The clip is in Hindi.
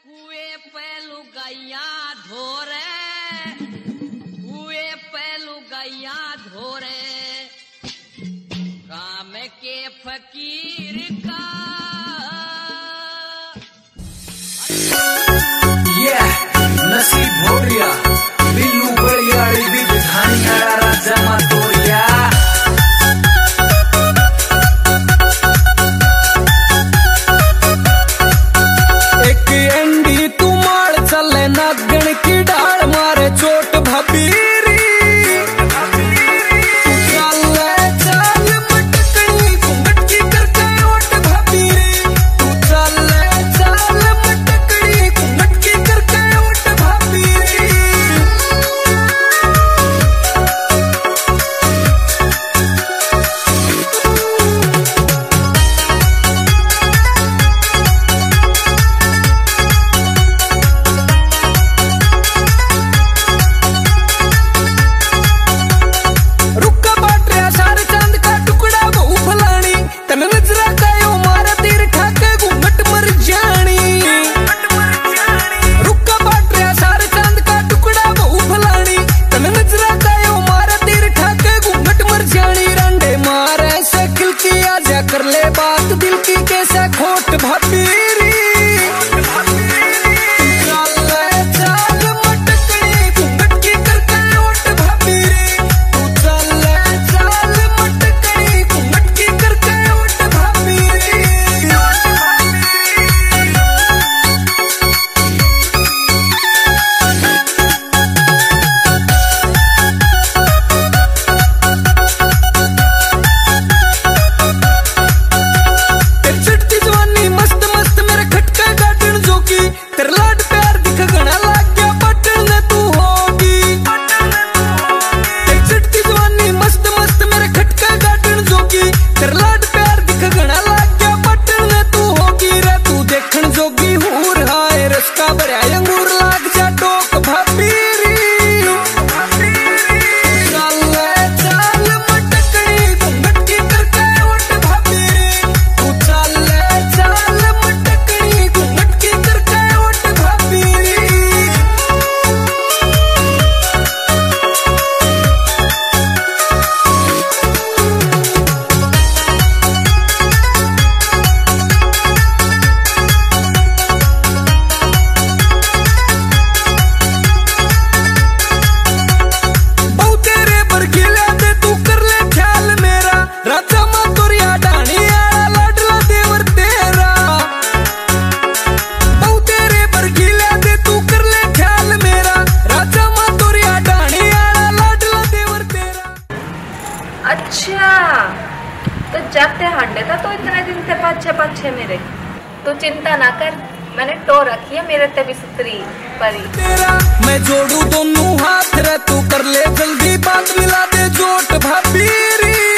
कुएं पे लुगाइया धोरे, कुएं पे लुगाइया धोरे, काम के फकीर का। नसीब भोरिया बिल्लू बढ़िया विधानी राजा मातोरिया। एक एंडी तुमाड़ चले नागण की डाल मारे चोट भबीरी। कर ले बात दिल की कैसे खोट भबीरी। अच्छा तो जाते हांडे था तो इतने दिन से पाछे मेरे, तो चिंता ना कर, मैंने टो रखी है मेरे ते भी सुतरी परी। मैं जोड़ू दोनों हाथ रे, तू कर ले जल्दी बात मिला दे जोट भबीरी।